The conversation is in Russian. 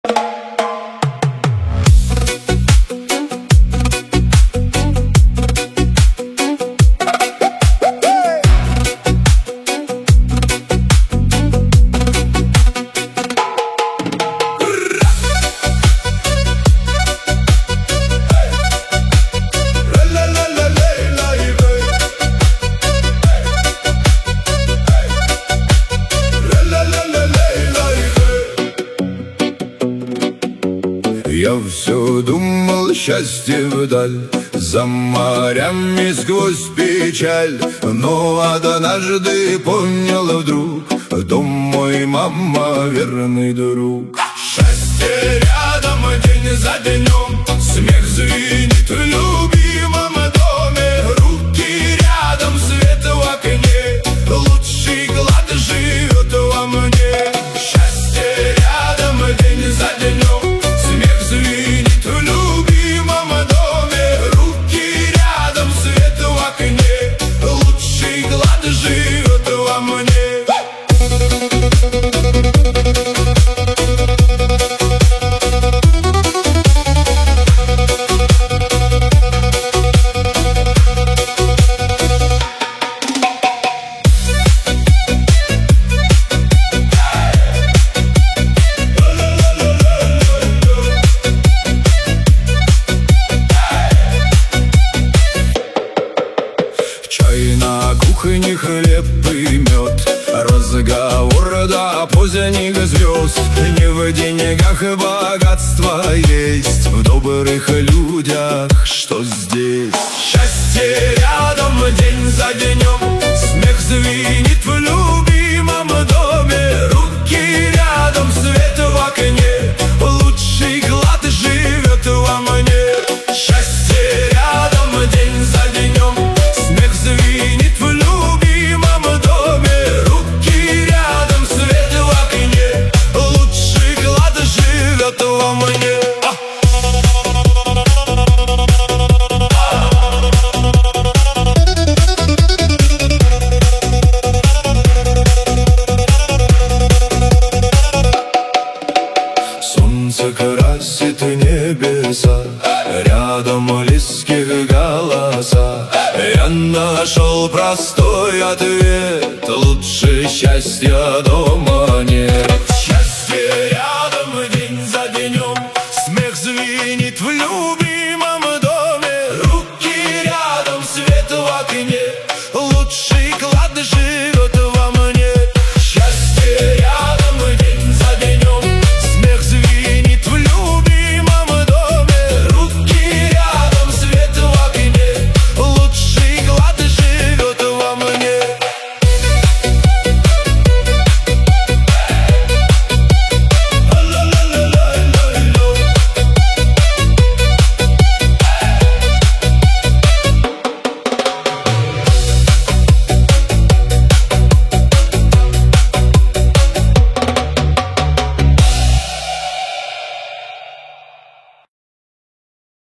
Я все думал, счастье вдаль, за морями сквозь печаль. Но однажды понял вдруг, дом мой, мама, верный друг. Счастье рядом, день за днем, смех звенит в любимом доме. Руки рядом, свет в окне, лучший клад живет во мне. Счастье рядом, день за днем, смех звенит в любимом доме. Руки рядом, свет в окне, лучший клад живет во мне. Чай на кухне, хлеб и мед, разговор до поздних звезд. Не в деньгах богатство есть, в добрых людях, что здесь. Счастье рядом, день за днем, смех звенит в любимом доме. Руки рядом, свет в окне, лучший клад живет во мне. Счастье рядом, день за днем, смех звенит в любимом доме. Руки рядом, свет в окне, лучший клад живет во мне. Солнце красит небеса, рядом близких голоса. Я нашел простой ответ, лучше счастья дома